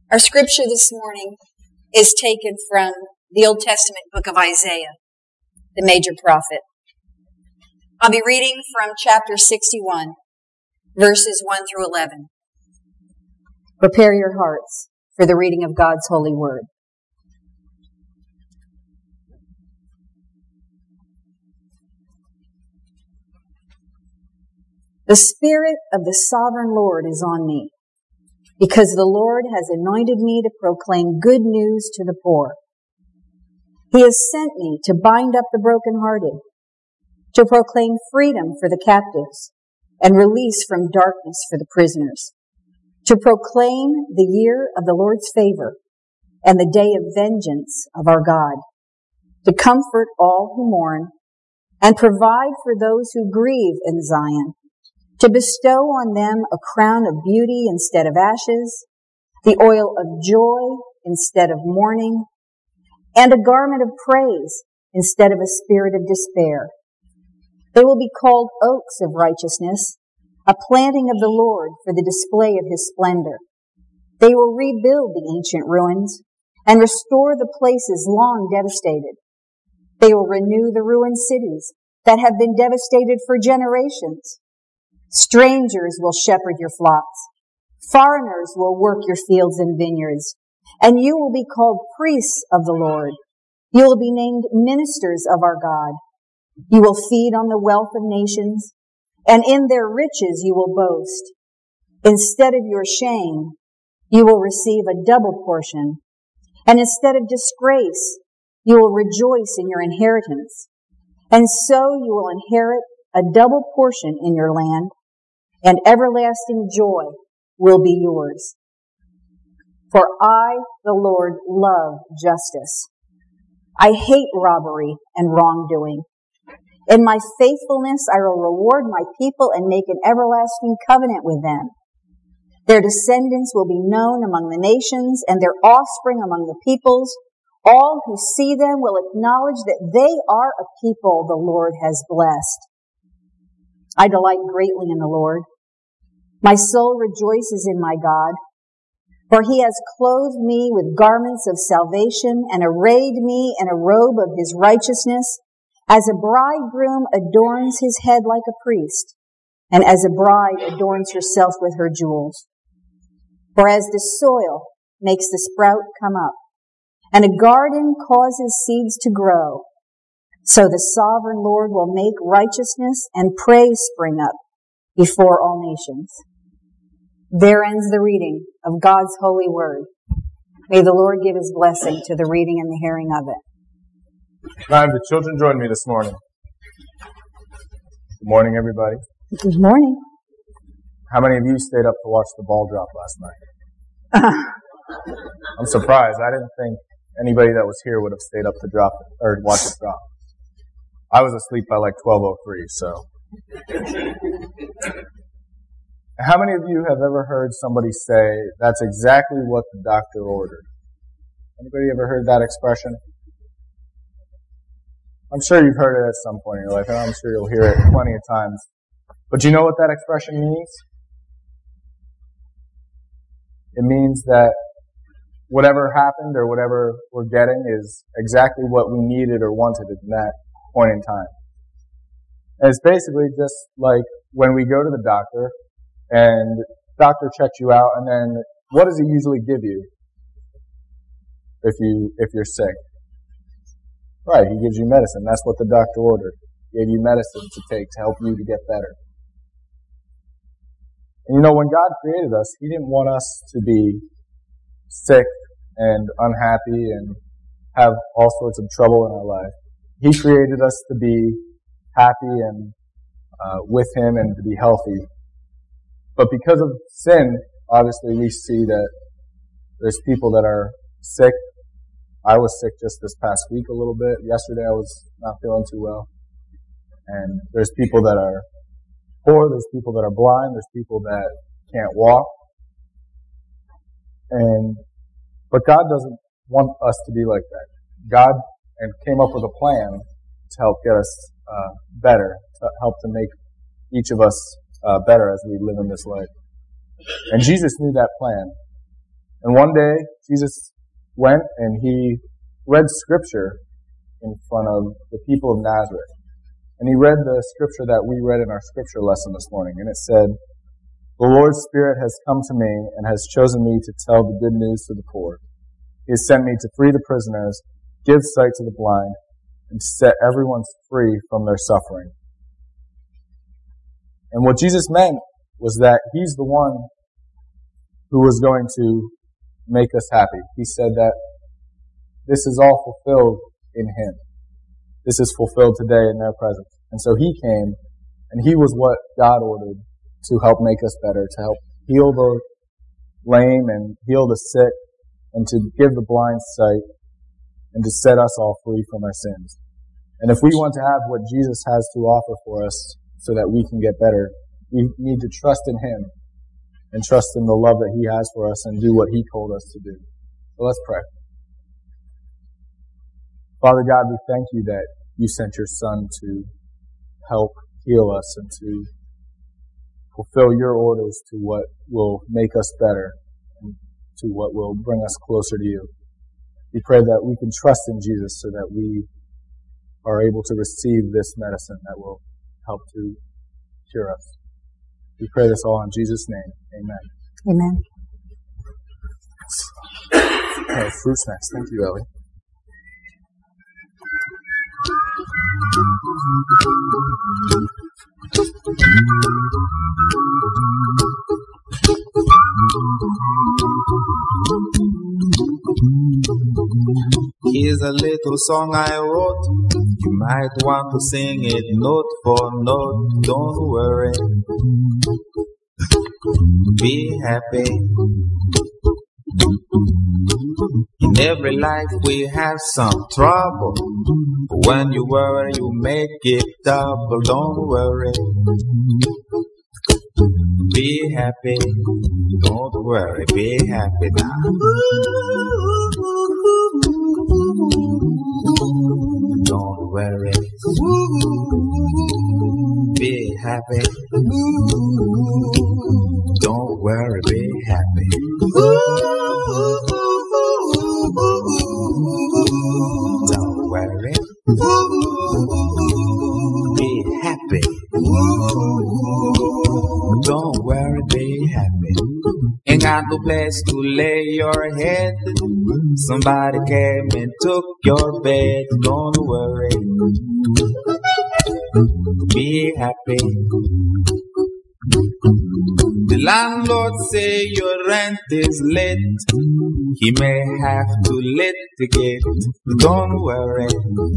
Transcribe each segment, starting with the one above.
Our scripture this morning is taken from the Old Testament book of Isaiah, the major prophet. I'll be reading from chapter 61, verses 1 through 11. Prepare your hearts for the reading of God's holy word. The Spirit of the Sovereign Lord is on me, because the Lord has anointed me to proclaim good news to the poor. He has sent me to bind up the brokenhearted, to proclaim freedom for the captives and release from darkness for the prisoners, to proclaim the year of the Lord's favor and the day of vengeance of our God, to comfort all who mourn and provide for those who grieve in Zion, to bestow on them a crown of beauty instead of ashes, the oil of joy instead of mourning, and a garment of praise instead of a spirit of despair. They will be called oaks of righteousness, a planting of the Lord for the display of his splendor. They will rebuild the ancient ruins and restore the places long devastated. They will renew the ruined cities that have been devastated for generations. Strangers will shepherd your flocks. Foreigners will work your fields and vineyards. And you will be called priests of the Lord. You will be named ministers of our God. You will feed on the wealth of nations, and in their riches you will boast. Instead of your shame, you will receive a double portion. And instead of disgrace, you will rejoice in your inheritance. And so you will inherit a double portion in your land, and everlasting joy will be yours. For I, the Lord, love justice. I hate robbery and wrongdoing. In my faithfulness, I will reward my people and make an everlasting covenant with them. Their descendants will be known among the nations and their offspring among the peoples. All who see them will acknowledge that they are a people the Lord has blessed. I delight greatly in the Lord. My soul rejoices in my God, for he has clothed me with garments of salvation and arrayed me in a robe of his righteousness, as a bridegroom adorns his head like a priest, and as a bride adorns herself with her jewels. For as the soil makes the sprout come up, and a garden causes seeds to grow, so the sovereign Lord will make righteousness and praise spring up before all nations. There ends the reading of God's holy word. May the Lord give his blessing to the reading and the hearing of it. Now, have the children join me this morning? Good morning, everybody. Good morning. How many of you stayed up to watch the ball drop last night? I'm surprised. I didn't think anybody that was here would have stayed up to watch it drop. I was asleep by like 12:03, so. How many of you have ever heard somebody say, that's exactly what the doctor ordered? Anybody ever heard that expression? I'm sure you've heard it at some point in your life, and I'm sure you'll hear it plenty of times. But do you know what that expression means? It means that whatever happened or whatever we're getting is exactly what we needed or wanted at that point in time. And it's basically just like when we go to the doctor, and the doctor checks you out, and then what does he usually give you if you're sick? Right, he gives you medicine. That's what the doctor ordered. He gave you medicine to take to help you to get better. And you know, when God created us, he didn't want us to be sick and unhappy and have all sorts of trouble in our life. He created us to be happy and with him and to be healthy. But because of sin, obviously we see that there's people that are sick. I was sick just this past week a little bit. Yesterday I was not feeling too well. And there's people that are poor, there's people that are blind, there's people that can't walk. But God doesn't want us to be like that. God came up with a plan to help get us better, to help to make each of us better as we live in this life. And Jesus knew that plan. And one day, Jesus went and he read scripture in front of the people of Nazareth. And he read the scripture that we read in our scripture lesson this morning. And it said, "The Lord's Spirit has come to me and has chosen me to tell the good news to the poor. He has sent me to free the prisoners, give sight to the blind, and to set everyone free from their suffering." And what Jesus meant was that he's the one who was going to make us happy. He said that this is all fulfilled in him. This is fulfilled today in their presence. And so he came, and he was what God ordered to help make us better, to help heal the lame and heal the sick, and to give the blind sight, and to set us all free from our sins. And if we want to have what Jesus has to offer for us so that we can get better, we need to trust in him and trust in the love that he has for us and do what he told us to do. So let's pray. Father God, we thank you that you sent your Son to help heal us and to fulfill your orders to what will make us better and to what will bring us closer to you. We pray that we can trust in Jesus so that we are able to receive this medicine that will help to cure us. We pray this all in Jesus' name. Amen. Amen. Okay, fruit snacks. Thank you, Ellie. Here's a little song I wrote. You might want to sing it note for note. Don't worry. Be happy. In every life we have some trouble. But when you worry, you make it double. Don't worry. Be happy. Don't worry. Be happy now. Don't worry. Be happy. Don't worry. Be happy. Don't worry. Be happy. Don't worry, be happy. Ain't got no place to lay your head. Somebody came and took your bed. Don't worry. Be happy. The landlord say your rent is late. He may have to litigate. Don't worry.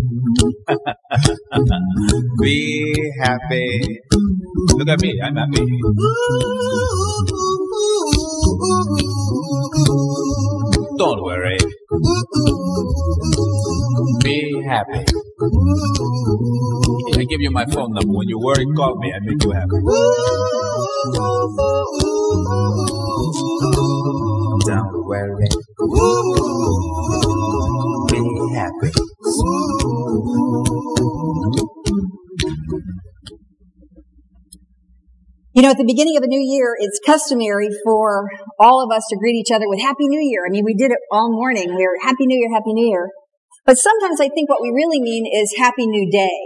Be happy. Look at me, I'm happy. Don't worry. Be happy. I give you my phone number. When you worry, call me. I make you happy. Don't worry. Be happy. You know, at the beginning of a new year, it's customary for all of us to greet each other with Happy New Year. I mean, we did it all morning. We were Happy New Year, Happy New Year. But sometimes I think what we really mean is Happy New Day.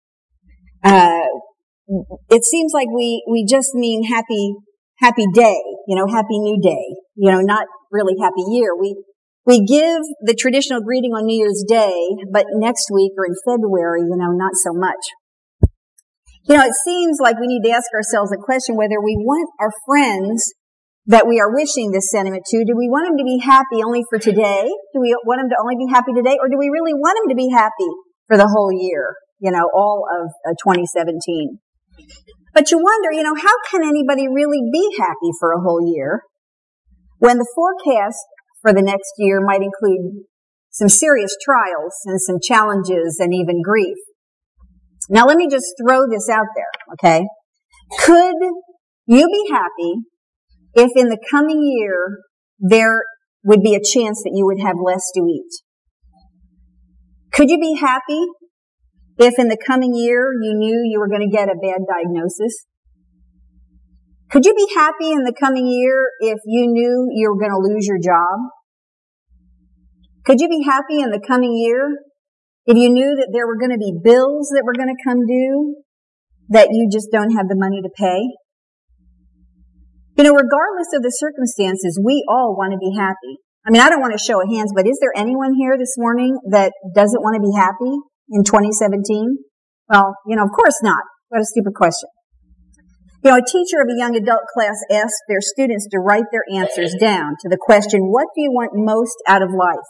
It seems like we just mean happy day, you know, Happy New Day, you know, not really Happy Year. We give the traditional greeting on New Year's Day, but next week or in February, you know, not so much. You know, it seems like we need to ask ourselves the question whether we want our friends that we are wishing this sentiment to, do we want them to be happy only for today? Do we want them to only be happy today? Or do we really want them to be happy for the whole year, you know, all of 2017? But you wonder, you know, how can anybody really be happy for a whole year when the forecast for the next year might include some serious trials and some challenges and even grief? Now, let me just throw this out there, okay? Could you be happy if in the coming year there would be a chance that you would have less to eat? Could you be happy if in the coming year you knew you were going to get a bad diagnosis? Could you be happy in the coming year if you knew you were going to lose your job? Could you be happy in the coming year if you knew that there were going to be bills that were going to come due that you just don't have the money to pay? You know, regardless of the circumstances, we all want to be happy. I mean, I don't want to show of hands, but is there anyone here this morning that doesn't want to be happy in 2017? Well, you know, of course not. What a stupid question. You know, a teacher of a young adult class asked their students to write their answers down to the question, what do you want most out of life?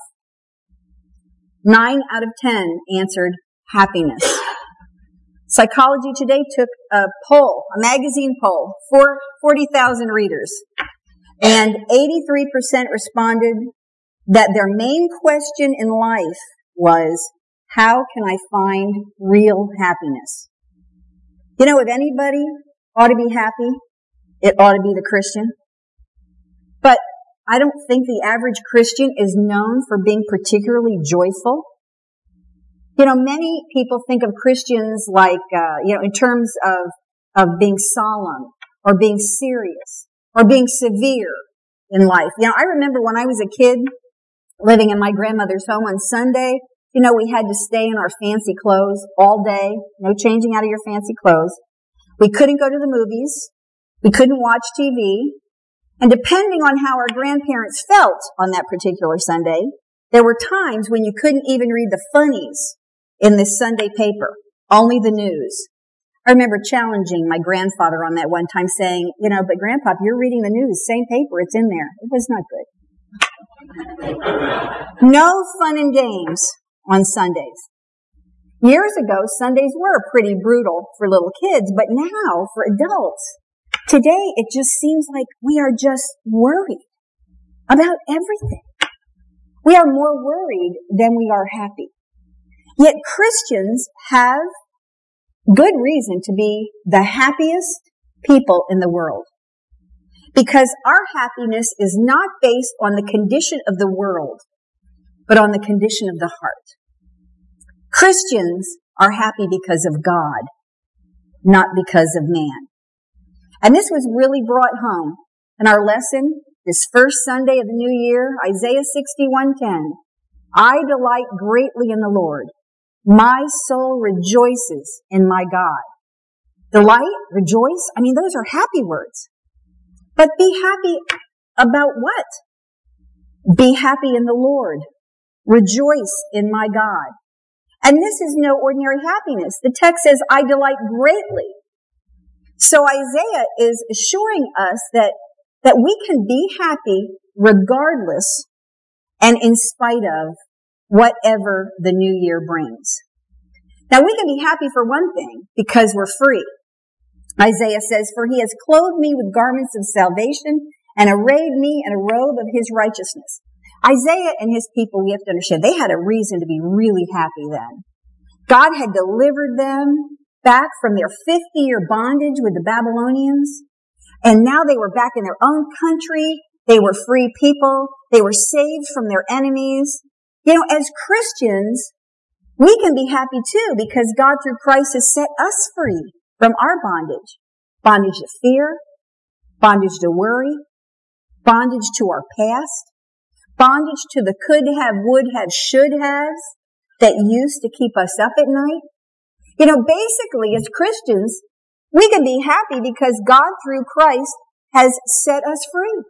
9 out of 10 answered happiness. Psychology Today took a poll, a magazine poll, for 40,000 readers, and 83% responded that their main question in life was, how can I find real happiness? You know, if anybody ought to be happy, it ought to be the Christian. But I don't think the average Christian is known for being particularly joyful. You know, many people think of Christians like, in terms of being solemn or being serious or being severe in life. You know, I remember when I was a kid living in my grandmother's home on Sunday, you know, we had to stay in our fancy clothes all day, no changing out of your fancy clothes. We couldn't go to the movies. We couldn't watch TV. And depending on how our grandparents felt on that particular Sunday, there were times when you couldn't even read the funnies in this Sunday paper, only the news. I remember challenging my grandfather on that one time saying, you know, but Grandpa, you're reading the news, same paper, it's in there. It was not good. No fun and games on Sundays. Years ago, Sundays were pretty brutal for little kids, but now for adults, today it just seems like we are just worried about everything. We are more worried than we are happy. Yet Christians have good reason to be the happiest people in the world. Because our happiness is not based on the condition of the world, but on the condition of the heart. Christians are happy because of God, not because of man. And this was really brought home in our lesson this first Sunday of the new year, Isaiah 61:10. I delight greatly in the Lord. My soul rejoices in my God. Delight, rejoice, I mean, those are happy words. But be happy about what? Be happy in the Lord. Rejoice in my God. And this is no ordinary happiness. The text says, I delight greatly. So Isaiah is assuring us that we can be happy regardless and in spite of whatever the new year brings. Now we can be happy for one thing, because we're free. Isaiah says, for he has clothed me with garments of salvation and arrayed me in a robe of his righteousness. Isaiah and his people, we have to understand, they had a reason to be really happy then. God had delivered them back from their 50-year bondage with the Babylonians, and now they were back in their own country. They were free people. They were saved from their enemies. You know, as Christians, we can be happy too, because God through Christ has set us free from our bondage. Bondage to fear, bondage to worry, bondage to our past, bondage to the could have, would have, should haves that used to keep us up at night. You know, basically, as Christians, we can be happy because God through Christ has set us free.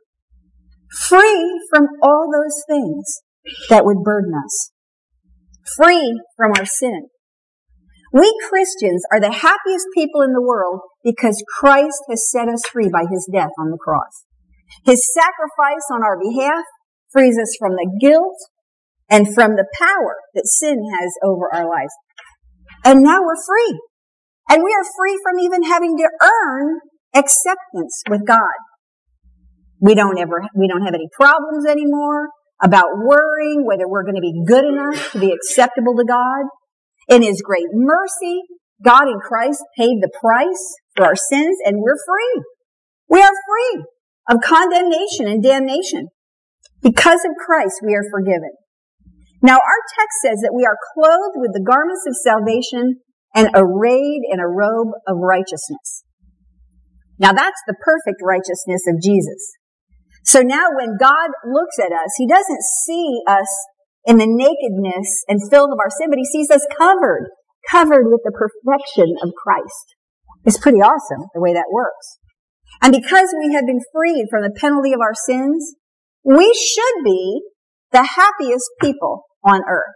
Free from all those things that would burden us. Free from our sin. We Christians are the happiest people in the world because Christ has set us free by his death on the cross. His sacrifice on our behalf frees us from the guilt and from the power that sin has over our lives. And now we're free. And we are free from even having to earn acceptance with God. We don't have any problems anymore about worrying whether we're going to be good enough to be acceptable to God. In his great mercy, God in Christ paid the price for our sins, and we're free. We are free of condemnation and damnation. Because of Christ, we are forgiven. Now, our text says that we are clothed with the garments of salvation and arrayed in a robe of righteousness. Now that's the perfect righteousness of Jesus. So now when God looks at us, He doesn't see us in the nakedness and filth of our sin, but He sees us covered with the perfection of Christ. It's pretty awesome the way that works. And because we have been freed from the penalty of our sins, we should be the happiest people on earth.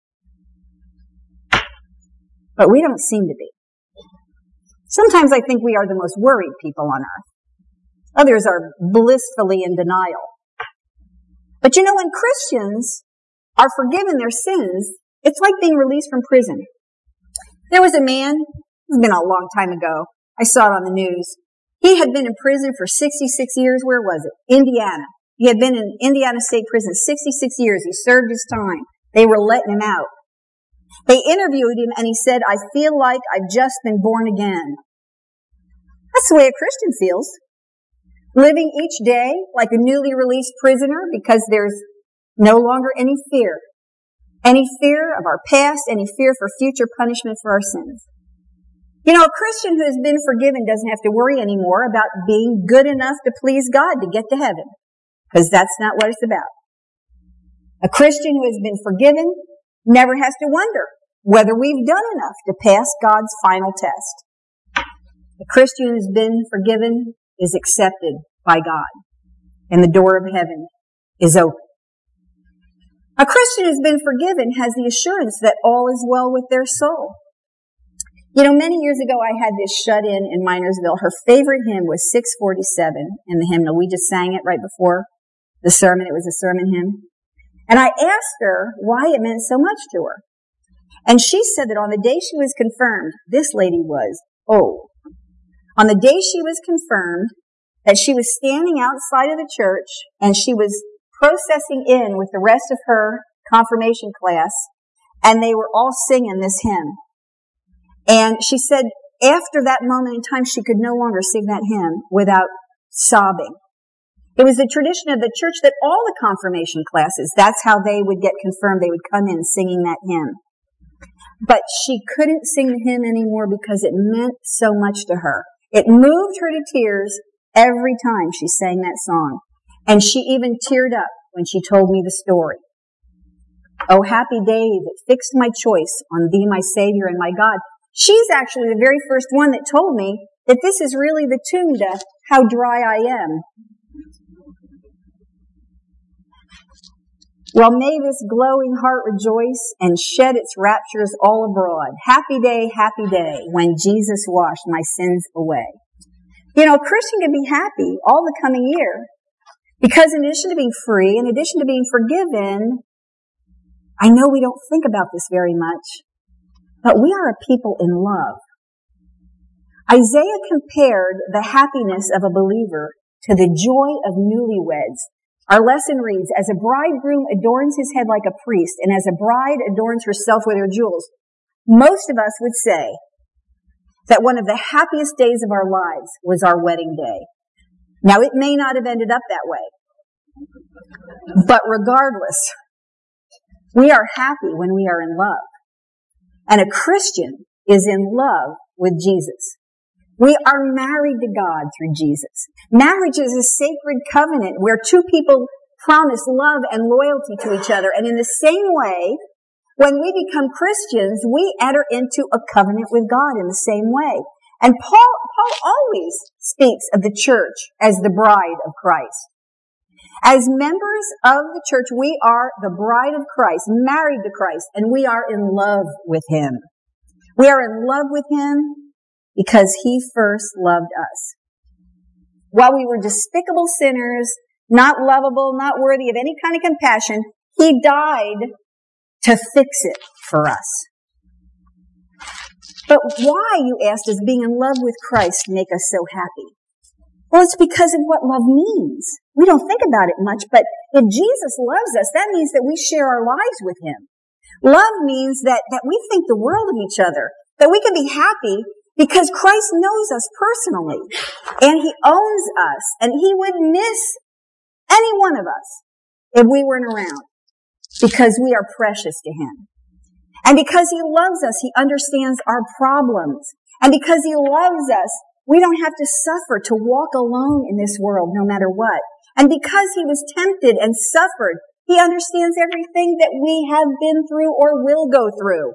But we don't seem to be. Sometimes I think we are the most worried people on earth. Others are blissfully in denial. But you know, when Christians are forgiven their sins, it's like being released from prison. There was a man, it's been a long time ago, I saw it on the news. He had been in prison for 66 years. Where was it? Indiana. He had been in Indiana State Prison 66 years. He served his time. They were letting him out. They interviewed him and he said, "I feel like I've just been born again." That's the way a Christian feels. Living each day like a newly released prisoner because there's no longer any fear. Any fear of our past, any fear for future punishment for our sins. You know, a Christian who has been forgiven doesn't have to worry anymore about being good enough to please God to get to heaven. Because that's not what it's about. A Christian who has been forgiven never has to wonder whether we've done enough to pass God's final test. A Christian who's been forgiven is accepted by God, and the door of heaven is open. A Christian who's been forgiven has the assurance that all is well with their soul. You know, many years ago I had this shut-in in Minersville. Her favorite hymn was 647 in the hymnal. We just sang it right before the sermon. It was a sermon hymn. And I asked her why it meant so much to her. And she said that on the day she was confirmed, this lady was old. On the day she was confirmed, that she was standing outside of the church and she was processing in with the rest of her confirmation class, and they were all singing this hymn. And she said after that moment in time, she could no longer sing that hymn without sobbing. It was the tradition of the church that all the confirmation classes, that's how they would get confirmed. They would come in singing that hymn. But she couldn't sing the hymn anymore because it meant so much to her. It moved her to tears every time she sang that song. And she even teared up when she told me the story. "Oh, happy day that fixed my choice on thee, my Savior and my God." She's actually the very first one that told me that this is really the tune to "How Dry I Am." Well, may this glowing heart rejoice and shed its raptures all abroad. Happy day, when Jesus washed my sins away. You know, a Christian can be happy all the coming year because in addition to being free, in addition to being forgiven, I know we don't think about this very much, but we are a people in love. Isaiah compared the happiness of a believer to the joy of newlyweds. Our lesson reads, "As a bridegroom adorns his head like a priest, and as a bride adorns herself with her jewels." Most of us would say that one of the happiest days of our lives was our wedding day. Now, it may not have ended up that way, but regardless, we are happy when we are in love. And a Christian is in love with Jesus. We are married to God through Jesus. Marriage is a sacred covenant where two people promise love and loyalty to each other. And in the same way, when we become Christians, we enter into a covenant with God in the same way. And Paul always speaks of the church as the bride of Christ. As members of the church, we are the bride of Christ, married to Christ, and we are in love with Him. We are in love with Him because He first loved us. While we were despicable sinners, not lovable, not worthy of any kind of compassion, He died to fix it for us. But why, you ask, does being in love with Christ make us so happy? Well, it's because of what love means. We don't think about it much, but if Jesus loves us, that means that we share our lives with Him. Love means that we think the world of each other, that we can be happy because Christ knows us personally, and He owns us, and He would miss any one of us if we weren't around, because we are precious to Him. And because He loves us, He understands our problems. And because He loves us, We don't have to suffer to walk alone in this world no matter what. And because he was tempted and suffered, he understands everything that we have been through or will go through.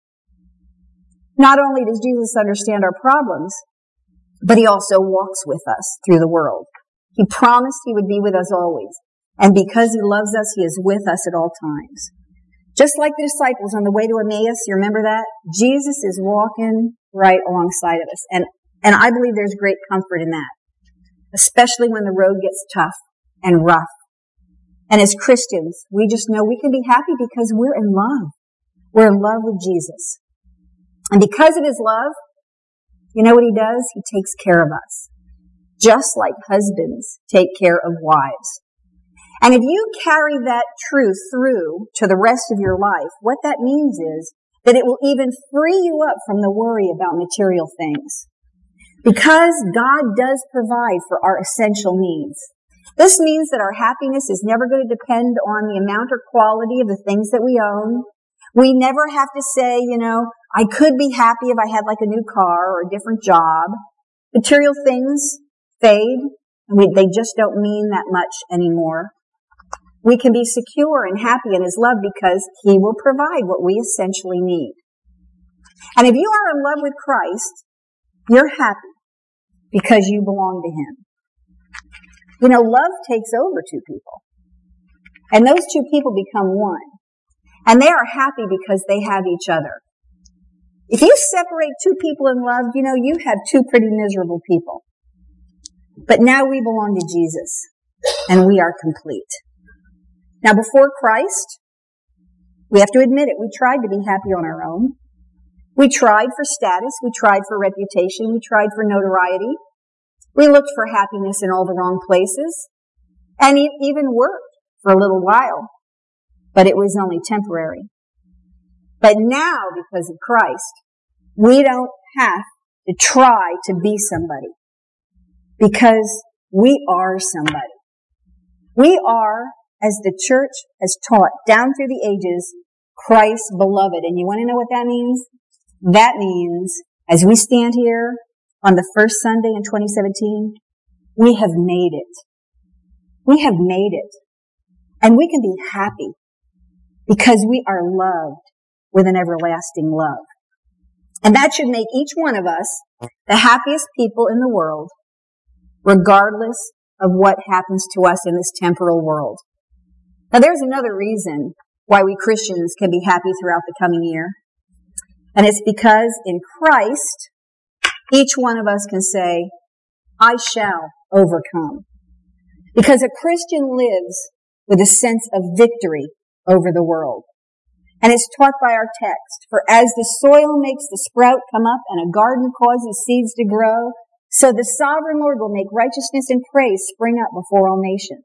Not only does Jesus understand our problems, but he also walks with us through the world. He promised he would be with us always. And because he loves us, he is with us at all times. Just like the disciples on the way to Emmaus, you remember that? Jesus is walking right alongside of us. And I believe there's great comfort in that, especially when the road gets tough and rough. And as Christians, we just know we can be happy because we're in love. We're in love with Jesus. And because of his love, you know what he does? He takes care of us, just like husbands take care of wives. And if you carry that truth through to the rest of your life, what that means is that it will even free you up from the worry about material things. Because God does provide for our essential needs. This means that our happiness is never going to depend on the amount or quality of the things that we own. We never have to say, I could be happy if I had like a new car or a different job. Material things fade, and they just don't mean that much anymore. We can be secure and happy in his love because he will provide what we essentially need. And if you are in love with Christ, you're happy because you belong to him. Love takes over two people. And those two people become one. And they are happy because they have each other. If you separate two people in love, you have two pretty miserable people. But now we belong to Jesus, and we are complete. Now, before Christ, we have to admit it, we tried to be happy on our own. We tried for status, we tried for reputation, we tried for notoriety. We looked for happiness in all the wrong places, and it even worked for a little while, but it was only temporary. But now, because of Christ, we don't have to try to be somebody, because we are somebody. We are, as the church has taught down through the ages, Christ's beloved. And you want to know what that means? That means, as we stand here on the first Sunday in 2017, we have made it. We have made it. And we can be happy because we are loved with an everlasting love. And that should make each one of us the happiest people in the world, regardless of what happens to us in this temporal world. Now, there's another reason why we Christians can be happy throughout the coming year. And it's because in Christ, each one of us can say, I shall overcome. Because a Christian lives with a sense of victory over the world. And it's taught by our text, for as the soil makes the sprout come up and a garden causes seeds to grow, so the sovereign Lord will make righteousness and praise spring up before all nations.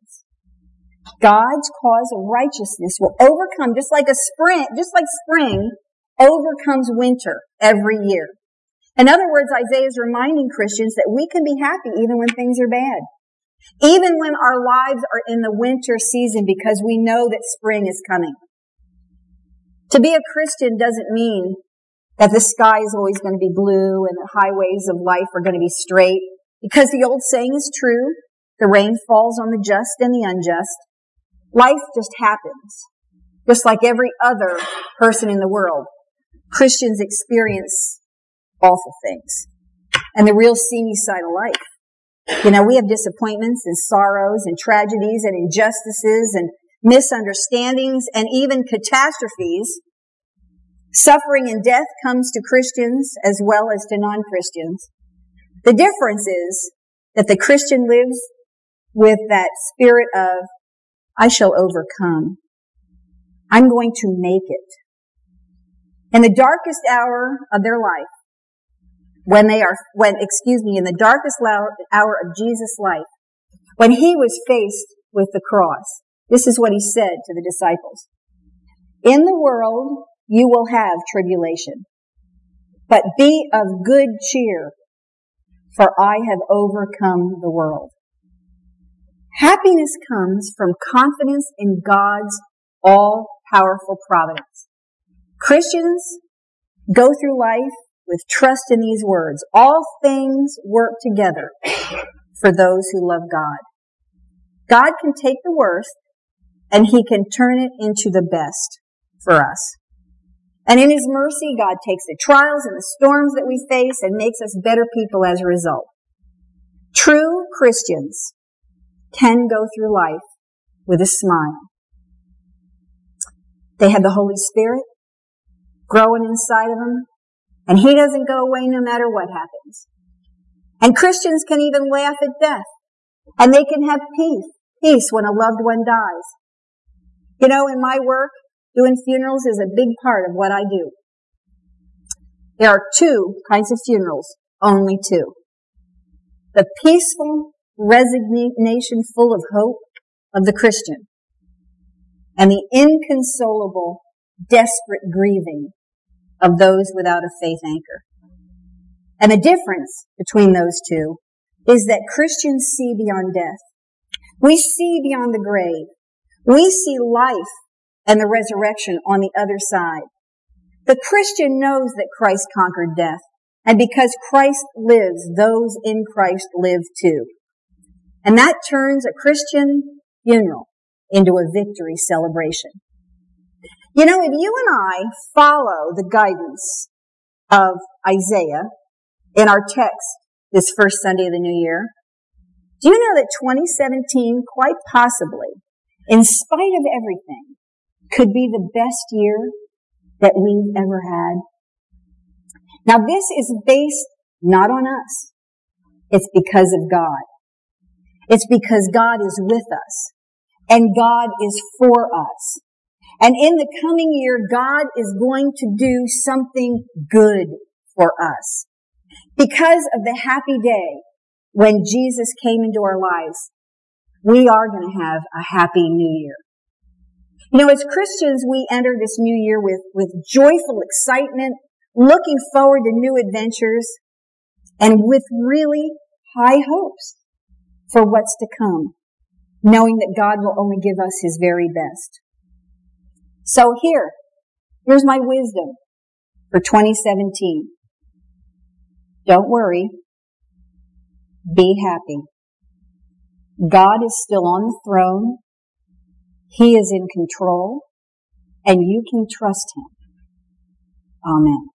God's cause of righteousness will overcome, just like spring overcomes winter every year. In other words, Isaiah is reminding Christians that we can be happy even when things are bad. Even when our lives are in the winter season because we know that spring is coming. To be a Christian doesn't mean that the sky is always going to be blue and the highways of life are going to be straight. Because the old saying is true, the rain falls on the just and the unjust. Life just happens. Just like every other person in the world. Christians experience awful things. And the real seamy side of life. We have disappointments and sorrows and tragedies and injustices and misunderstandings and even catastrophes. Suffering and death comes to Christians as well as to non-Christians. The difference is that the Christian lives with that spirit of, I shall overcome. I'm going to make it. In the darkest hour of their life, in the darkest hour of Jesus' life, when he was faced with the cross, this is what he said to the disciples. In the world, you will have tribulation, but be of good cheer, for I have overcome the world. Happiness comes from confidence in God's all-powerful providence. Christians go through life with trust in these words. All things work together for those who love God. God can take the worst and He can turn it into the best for us. And in His mercy, God takes the trials and the storms that we face and makes us better people as a result. True Christians can go through life with a smile. They have the Holy Spirit growing inside of them, and He doesn't go away no matter what happens. And Christians can even laugh at death, and they can have peace when a loved one dies. You know, in my work, doing funerals is a big part of what I do. There are two kinds of funerals, only two. The peaceful resignation full of hope of the Christian, and the inconsolable, desperate grieving of those without a faith anchor. And the difference between those two is that Christians see beyond death. We see beyond the grave. We see life and the resurrection on the other side. The Christian knows that Christ conquered death, and because Christ lives, those in Christ live too. And that turns a Christian funeral into a victory celebration. You know, if you and I follow the guidance of Isaiah in our text this first Sunday of the new year, do you know that 2017, quite possibly, in spite of everything, could be the best year that we've ever had? Now, this is based not on us. It's because of God. It's because God is with us, and God is for us. And in the coming year, God is going to do something good for us. Because of the happy day when Jesus came into our lives, we are going to have a happy new year. You know, as Christians, we enter this new year with joyful excitement, looking forward to new adventures, and with really high hopes for what's to come, knowing that God will only give us His very best. So here's my wisdom for 2017. Don't worry. Be happy. God is still on the throne. He is in control, and you can trust Him. Amen.